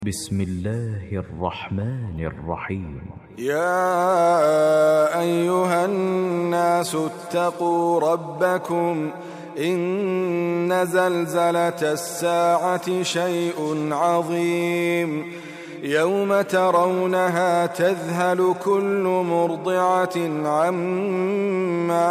بسم الله الرحمن الرحيم. يا أيها الناس اتقوا ربكم إن زلزلة الساعة شيء عظيم يوم ترونها تذهل كل مرضعة عما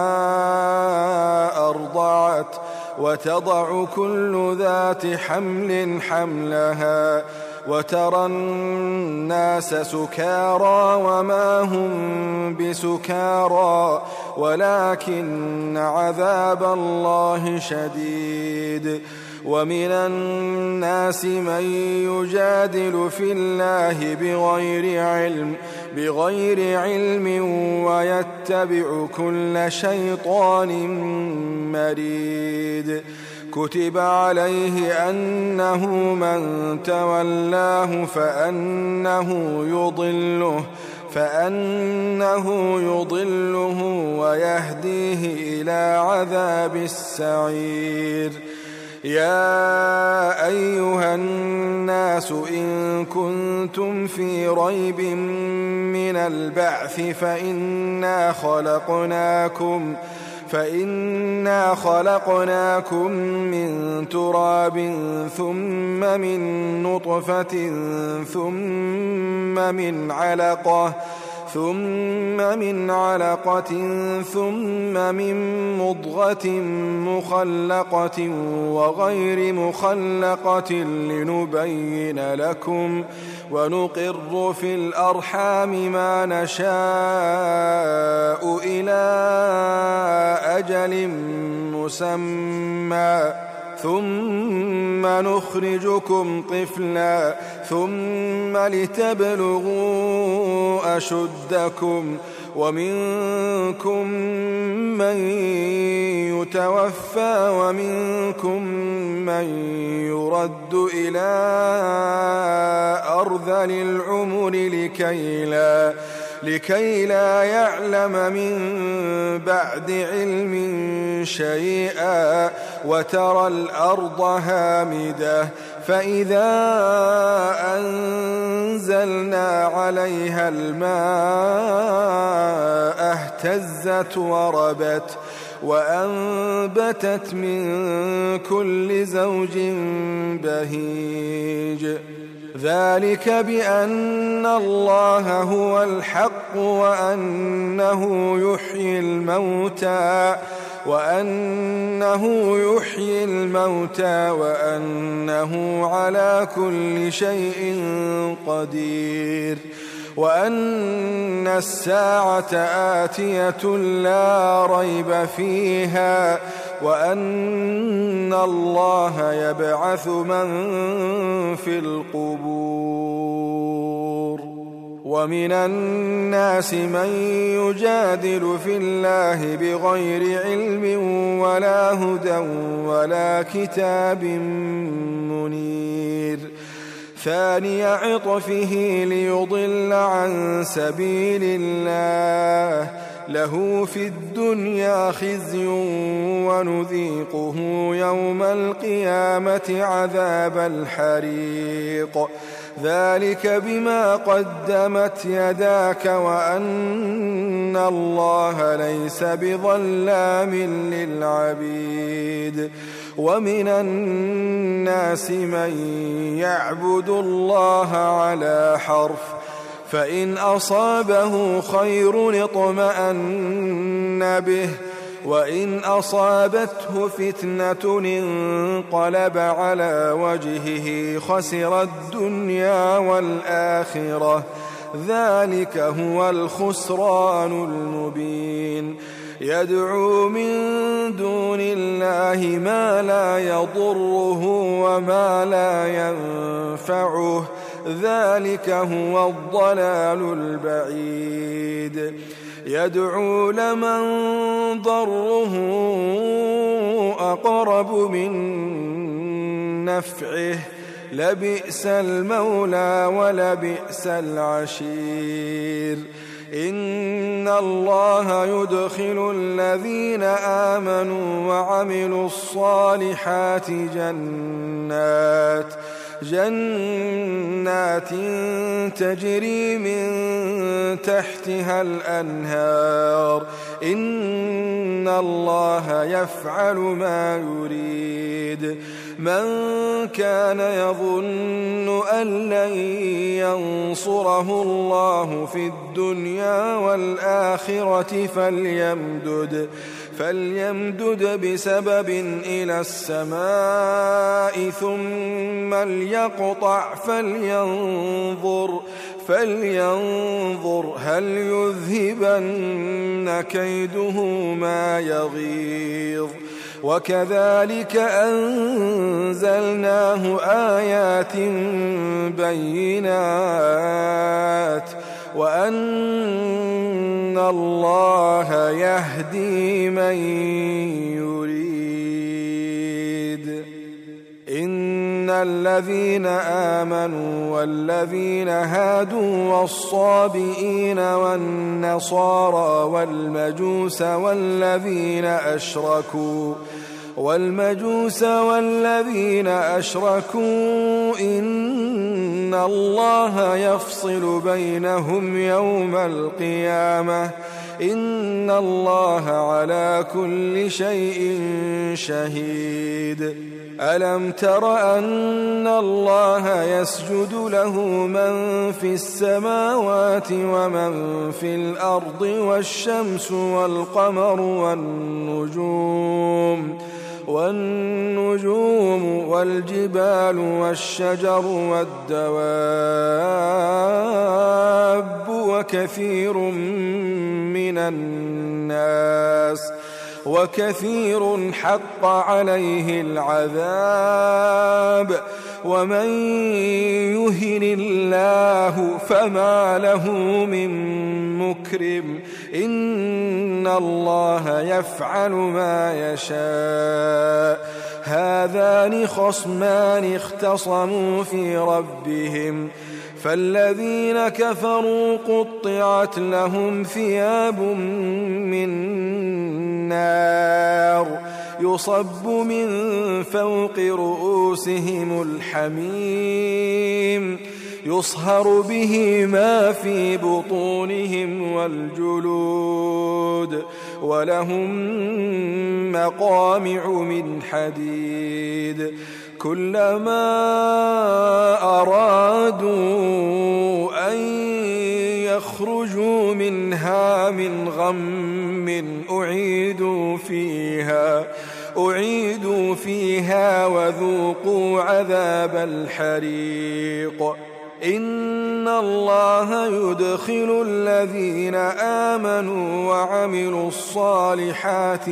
أرضعت وتضع كل ذات حمل حملها وترى الناس سكارى وما هم بسكارى ولكن عذاب الله شديد. ومن الناس من يجادل في الله بغير علم ويتبع كل شيطان مريد. كتب عليه أنه من تولاه فأنه يضله ويهديه إلى عذاب السعير. يا أيها الناس إن كنتم في ريب من البعث فإنا خلقناكم من تراب ثم من نطفة ثم من علقة ثم من مضغة مخلقة وغير مخلقة لنبين لكم ونقر في الأرحام ما نشاء إلى أجل مسمى ثم نخرجكم طفلا ثم لتبلغوا أشدكم ومنكم من يتوفى ومنكم من يرد إلى أرذل العمر لكي لا يعلم من بعد علم شيئا. وترى الأرض هامدة فإذا أنزلنا عليها الماء اهتزت وربت وأنبتت من كل زوج بهيج. ذلك بأن الله هو الحق وأنه يحيي الموتى وأنه على كل شيء قدير. وأن الساعة آتية لا ريب فيها وأن الله يبعث من في القبور. ومن الناس من يجادل في الله بغير علم ولا هدى ولا كتاب منير. ثاني عطفه ليضل عن سبيل الله له في الدنيا خزي ونذيقه يوم القيامة عذاب الحريق. ذلك بما قدمت يداك وأن الله ليس بظلام للعبيد. ومن الناس من يعبد الله على حرف فإن أصابه خير اطمأن به وإن أصابته فتنة انقلب على وجهه خسر الدنيا والآخرة. ذلك هو الخسران المبين. يدعو من دون الله ما لا يضره وما لا ينفعه ذلك هو الضلال البعيد. يدعو لمن ضره أقرب من نفعه لبئس المولى ولبئس العشير. إن الله يدخل الذين آمنوا وعملوا الصالحات جنات تجري من تحتها الأنهار إن الله يفعل ما يريد من كان يظن أن لن ينصره الله في الدنيا والآخرة فليمدد بسبب إلى السماء ثم ليقطع فلينظر هل يذهبن كيده ما يغيظ وكذلك أنزلناه آيات بينات وأن الله يهدي من يريد إن الذين آمنوا والذين هادوا والصابئين والنصارى والمجوس والذين أشركوا إن الله يفصل بينهم يوم القيامة إن الله على كل شيء شهيد ألم تر أن الله يسجد له من في السماوات ومن في الأرض والشمس والقمر والنجوم والجبال والشجر والدواب وكثير حق عليه العذاب ومن يهن الله فما له من مكرم إن الله يفعل ما يشاء هذان خصمان اختصموا في ربهم فالذين كفروا قطعت لهم ثياب من نار يصب من فوق رؤوسهم الحميم يصهر به ما في بطونهم والجلود ولهم مقامع من حديد كلما أرادوا أن يخرجوا منها من غم أعيدوا فيها وذوقوا عذاب الحريق إن الله يدخل الذين آمنوا وعملوا الصالحات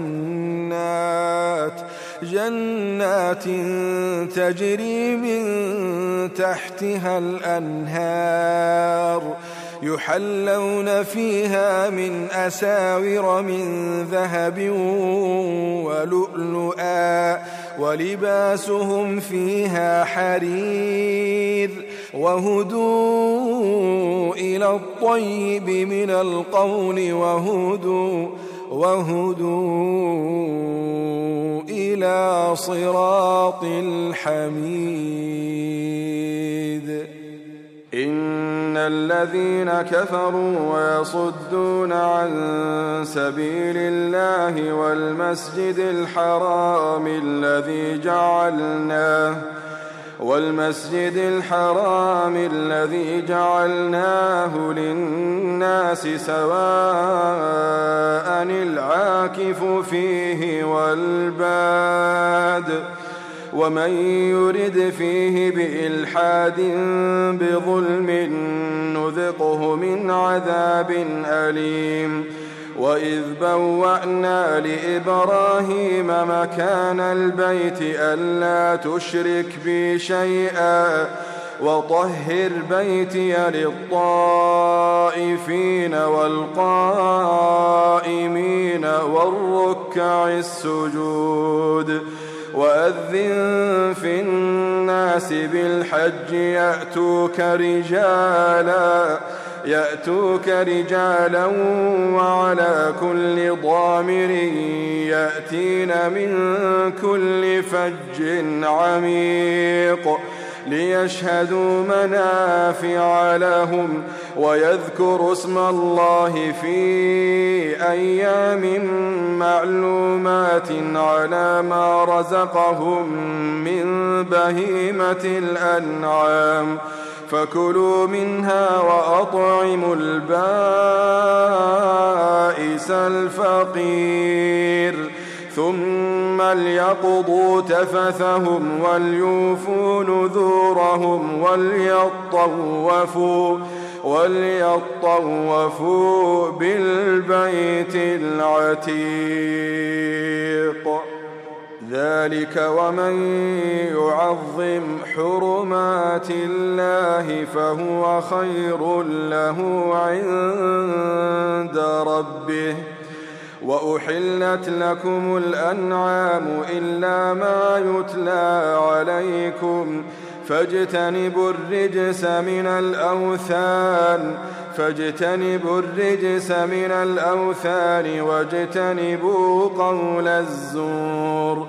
جنات تجري من تحتها الأنهار يحلون فيها من أساور من ذهب ولؤلؤا ولباسهم فيها حرير وهدوا إلى الطيب من القول وهدوا إلى صراط الحميد إن الذين كفروا ويصدون عن سبيل الله والمسجد الحرام الذي جعلناه للناس سواء العاكف فيه والباد ومن يرد فيه بإلحاد بظلم نذقه من عذاب أليم وإذ بوأنا لإبراهيم مكان البيت ألا تشرك بي شيئا وطهر بيتي للطائفين والقائمين والركع السجود وأذن في الناس بالحج يأتوك رجالا وعلى كل ضامر يأتين من كل فج عميق ليشهدوا منافع لهم ويذكروا اسم الله في أيام معلومات على ما رزقهم من بهيمة الأنعام فكلوا منها وأطعموا البائس الفقير ثم ليقضوا تفثهم وليوفوا نذورهم وليطوفوا بالبيت العتيق ذلك ومن يعظم حرمات الله فهو خير له عند ربه وأحلت لكم الأنعام إلا ما يتلى عليكم فاجتنبوا الرجس من الأوثان واجتنبوا قول الزور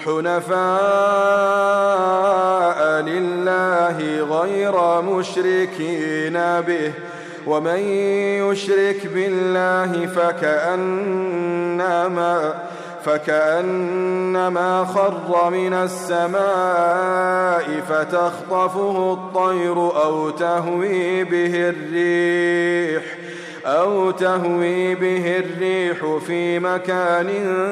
حنفاء لله غير مشركين به ومن يشرك بالله فكأنما خر من السماء فتخطفه الطير أو تهوي به الريح في مكان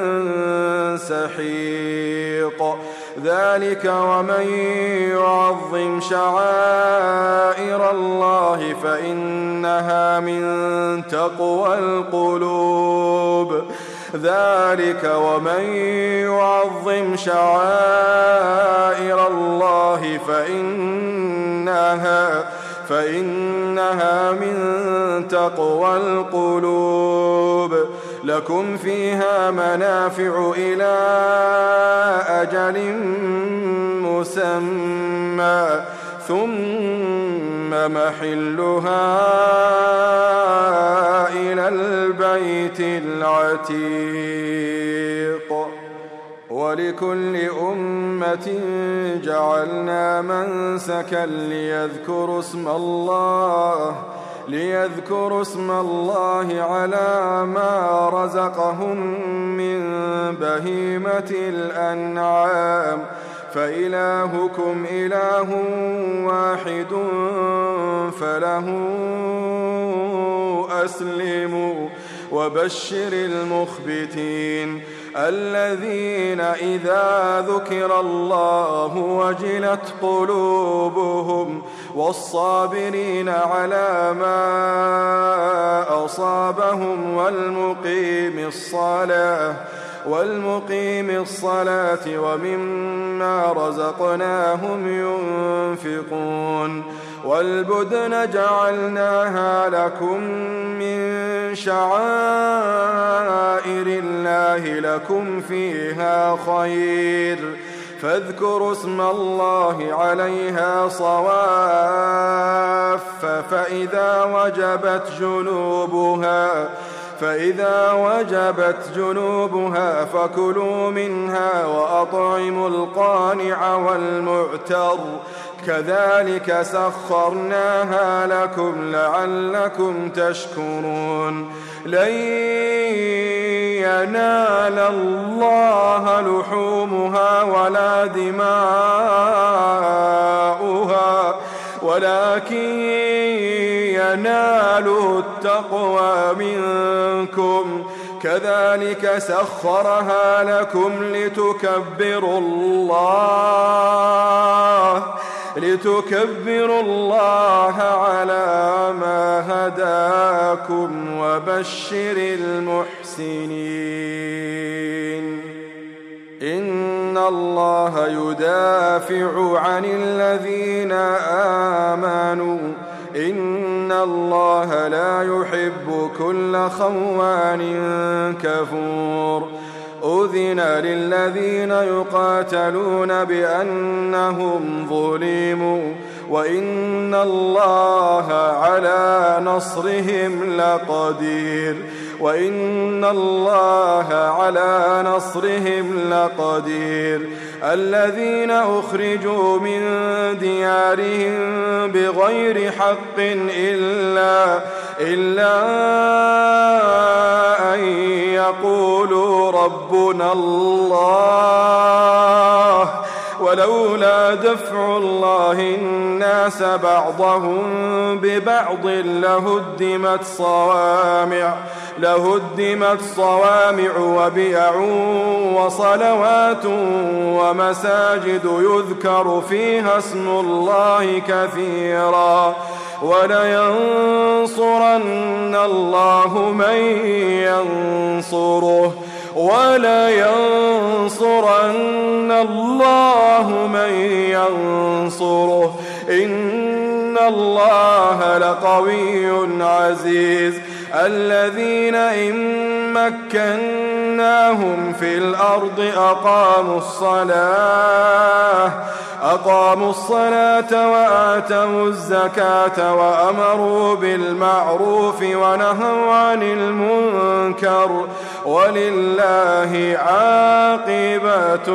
سحيق ذلك ومن يعظم شعائر الله فإنها من تقوى القلوب ذلك ومن يعظم شعائر الله فإنها من تقوى القلوب لكم فيها منافع إلى أجل مسمى ثم محلها إلى البيت العتيق ولكل أمة جعلنا منسكا ليذكروا اسم الله على ما رزقهم من بهيمة الأنعام فإلهكم إله واحد فله أسلموا وبشر المخبتين الذين إذا ذكر الله وجلت قلوبهم والصابرين على ما أصابهم والمقيم الصلاة ومما رزقناهم ينفقون والبدن جعلناها لكم من شعائر الله لكم فيها خير فاذكروا اسم الله عليها صواف فإذا وجبت جنوبها فكلوا منها وأطعموا القانع والمعتر كذلك سخرناها لكم لعلكم تشكرون لن ينال الله لحومها ولا دماؤها ولكن يناله التقوى منكم كذلك سخرها لكم لتكبروا الله على ما هداكم وبشر المحسنين إن الله يدافع عن الذين آمنوا إن الله لا يحب كل خوان كفور أذن للذين يقاتلون بأنهم ظلموا وإن الله على نصرهم لقدير وإن الله على نصرهم لقدير. الذين أخرجوا من ديارهم بغير حق إلا أن يقولوا ربنا الله ولولا دفع الله الناس بعضهم ببعض لهدمت صوامع وبيع وصلوات ومساجد يذكر فيها اسم الله كثيرا ولينصرن الله من ينصره إن الله لقوي عزيز. الذين إن مكناهم في الأرض أقاموا الصلاة وآتوا الزكاة وأمروا بالمعروف ونهوا عن المنكر ولله عاقبة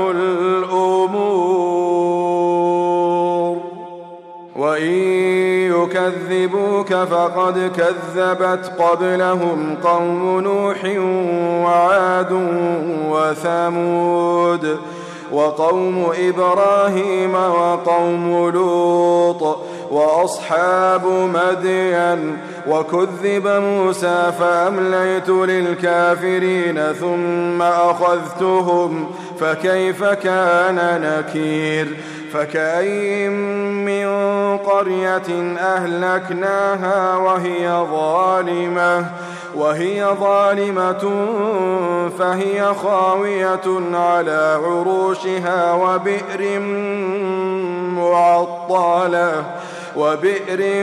الأمور. وإن يكذبوك فقد كذبت قبلهم قوم نوح وعاد وثمود وقوم إبراهيم وقوم لوط وأصحاب مدين. وكذب موسى فأمليت للكافرين ثم أخذتهم فكيف كان نكير. فكأين من قرية أهلكناها وهي ظالمة فهي خاوية على عروشها وبئر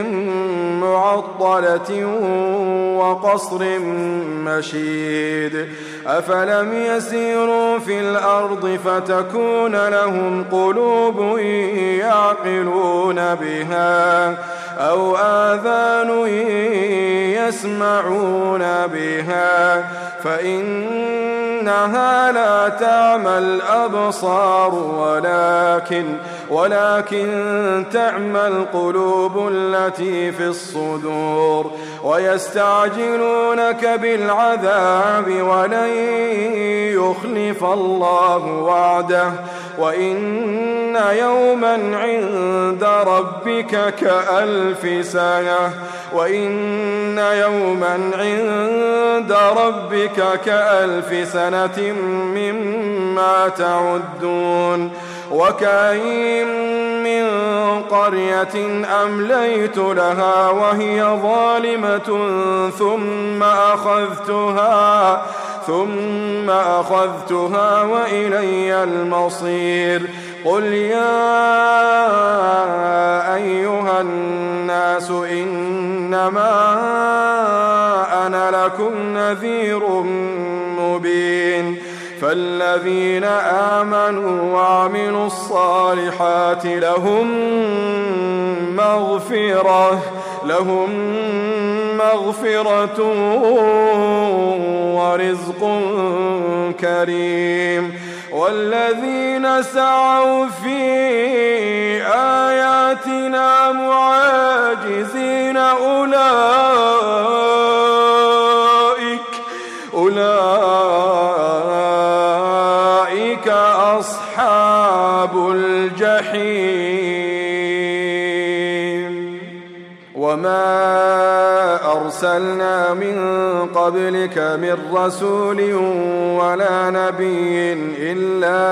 معطلة وقصر مشيد. أفلم يسيروا في الأرض فتكون لهم قلوب يعقلون بها أو آذان يسمعون بها فإنها لا تعمى الأبصار ولكن تعمى القلوب التي في الصدور. ويستعجلونك بالعذاب ولن يخلف الله وعده وإن يوما عند ربك كألف سنة مما تعدون. وكأين من قرية أمليت لها وهي ظالمة ثم أخذتها وإلي المصير. قل يا أيها الناس إنما أنا لكم نذير مبين. فالذين آمنوا وعملوا الصالحات لهم مغفرة ورزق كريم. والذين سعوا في آياتنا معاجزين أولئك أصحاب الجحيم. وما أرسلنا من قبلك من رسول ولا نبي إلا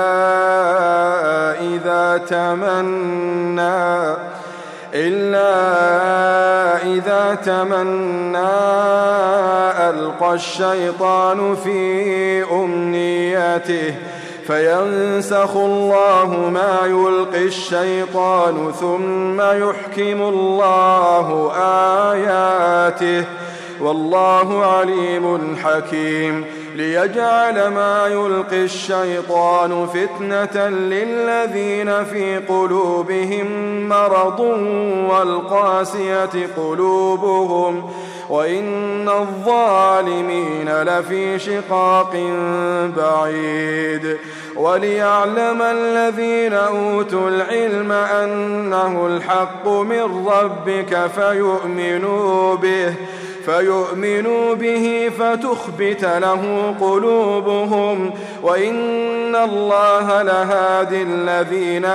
إذا تمنى ألقى الشيطان في أمنيته فينسخ الله ما يلقي الشيطان ثم يحكم الله آياته والله عليم حكيم. ليجعل ما يلقي الشيطان فتنة للذين في قلوبهم مرض والقاسية قلوبهم وإن الظالمين لفي شقاق بعيد. وليعلم الذين أوتوا العلم أنه الحق من ربك فيؤمنوا به فتخبت له قلوبهم وإن الله لهادي الذين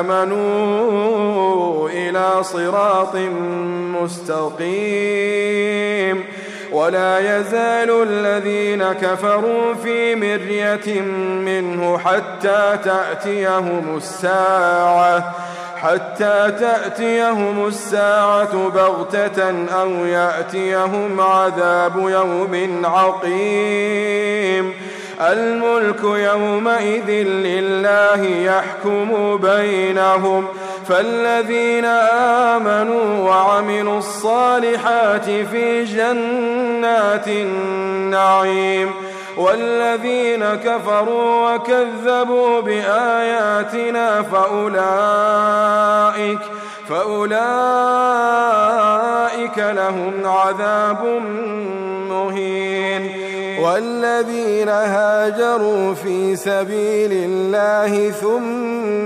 آمنوا إلى صراط مستقيم. ولا يزال الذين كفروا في مرية منه حتى تأتيهم الساعة بغتة أو يأتيهم عذاب يوم عقيم. الملك يومئذ لله يحكم بينهم فالذين آمنوا وعملوا الصالحات في جنات النعيم والذين كفروا وكذبوا بآياتنا فأولئك لهم عذاب مهين. والذين هاجروا في سبيل الله ثم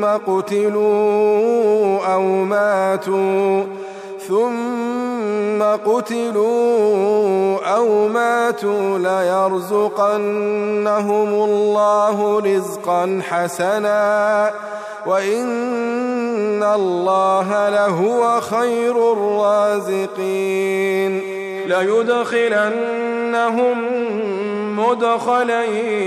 قتلوا أو ماتوا ليرزقنهم الله رزقا حسنا وإن الله لهو خير الرازقين. ليدخلنهم مدخلا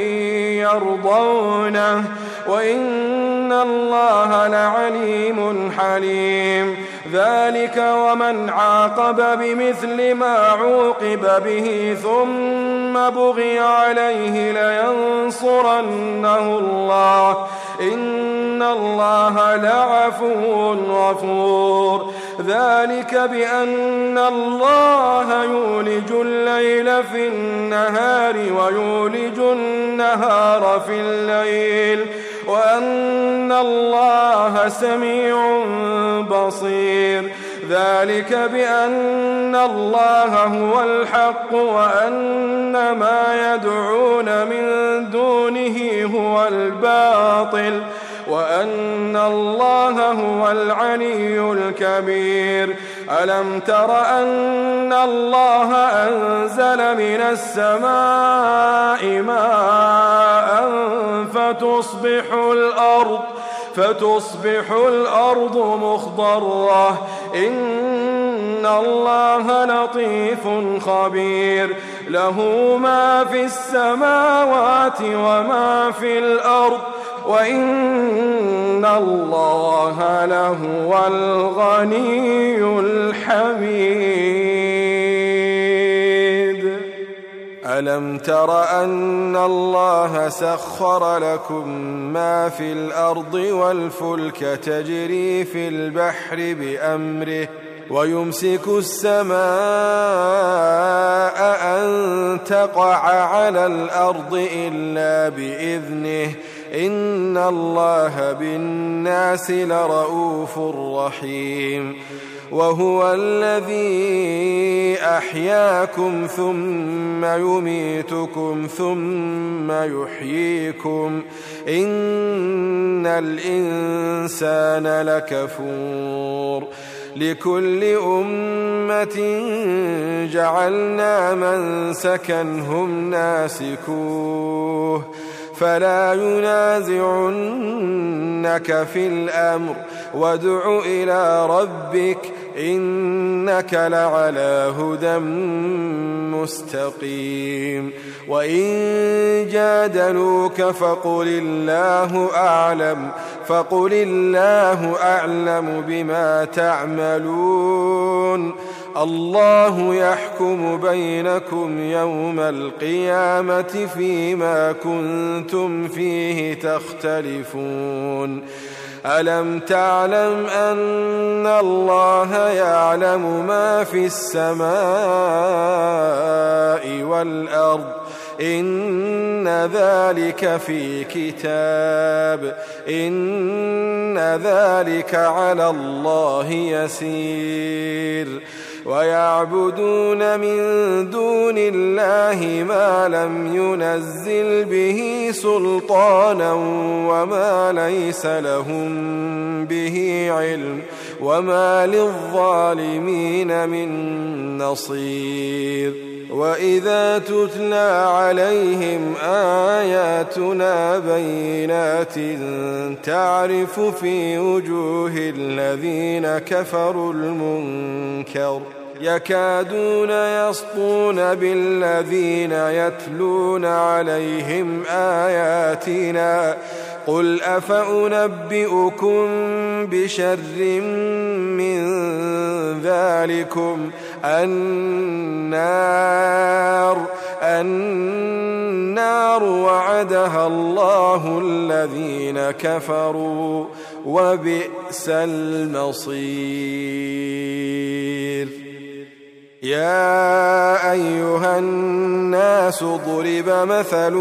يرضونه وإن الله لعليم حليم. ذلك ومن عاقب بمثل ما عوقب به ثم بغي عليه لينصرنه الله إن الله لعفو غفور. ذلك بأن الله يولج الليل في النهار ويولج النهار في الليل وأن الله سميع بصير. ذلك بأن الله هو الحق وأن ما يدعون من دونه هو الباطل وأن الله هو العلي الكبير. ألم تر أن الله أنزل من السماء ماء فتصبح الأرض مخضرة إن الله لطيف خبير. له ما في السماوات وما في الأرض وإن الله لهو الغني الحميد. ألم تر أن الله سخر لكم ما في الأرض والفلك تجري في البحر بأمره ويمسك السماء أن تقع على الأرض إلا بإذنه إن الله بالناس لرؤوف رحيم. وهو الذي أحياكم ثم يميتكم ثم يحييكم إن الإنسان لكفور. لكل أمة جعلنا منسكا هم ناسكوه فلا ينازعنك في الأمر وادع إلى ربك إنك لعلى هدى مستقيم. وإن جادلوك فقل الله أعلم بما تعملون. الله يحكم بينكم يوم القيامة فيما كنتم فيه تختلفون. ألم تعلم أن الله يعلم ما في السماء والأرض إن ذلك في كتاب إن ذلك على الله يسير ويعبدون من دون الله ما لم ينزل به سلطانا وما ليس لهم به علم وما للظالمين من نصير وإذا تتلى عليهم آياتنا بينات تعرف في وجوه الذين كفروا المنكر يكادون يسطون بالذين يتلون عليهم آياتنا قل أفأنبئكم بشر من ذلكم النار وعدها الله الذين كفروا وبئس المصير يا أيها الناس ضرب مثل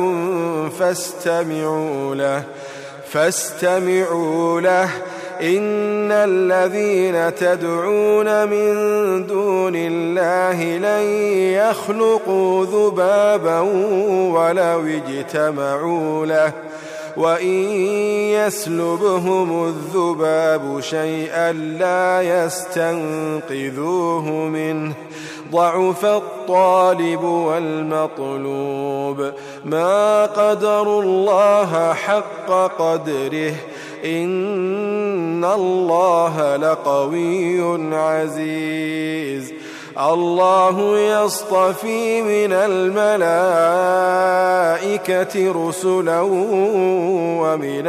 فاستمعوا له إن الذين تدعون من دون الله لن يخلقوا ذبابا ولو اجتمعوا له وإن يسلبهم الذباب شيئا لا يستنقذوه منه ضعف الطالب والمطلوب ما قدروا الله حق قدره إن الله لقوي عزيز الله يصطفي من الملائكة رسلا ومن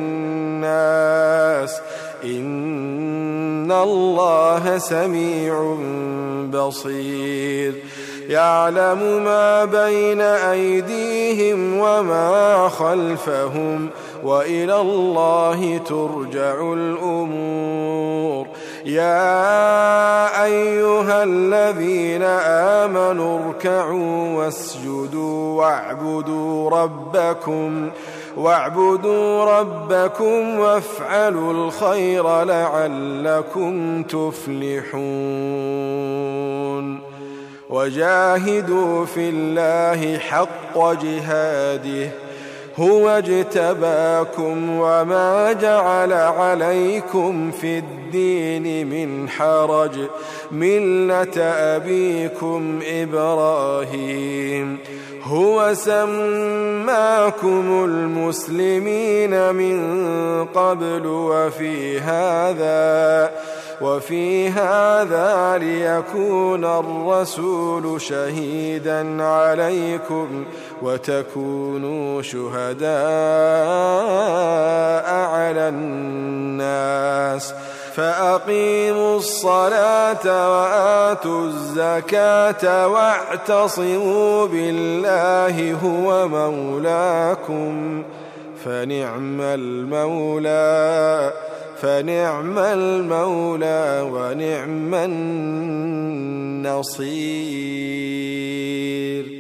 الناس إن الله سميع بصير يعلم ما بين أيديهم وما خلفهم وإلى الله ترجع الأمور يا أيها الذين آمنوا اركعوا واسجدوا واعبدوا ربكم وافعلوا الخير لعلكم تفلحون وجاهدوا في الله حق جهاده هو اجتباكم وما جعل عليكم في الدين من حرج ملة أبيكم إبراهيم هو سماكم المسلمين من قبل وفي هذا ليكون الرسول شهيدا عليكم وتكونوا شهداء على الناس فأقيموا الصلاة وآتوا الزكاة واعتصموا بالله هو مولاكم فنعم المولى ونعم النصير